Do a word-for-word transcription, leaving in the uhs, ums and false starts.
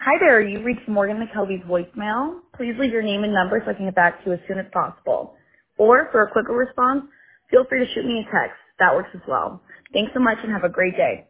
Hi there, you reached Morgan McKelvey's voicemail. Please leave your name and number so I can get back to you as soon as possible. Or for a quicker response, feel free to shoot me a text. That works as well. Thanks so much and have a great day.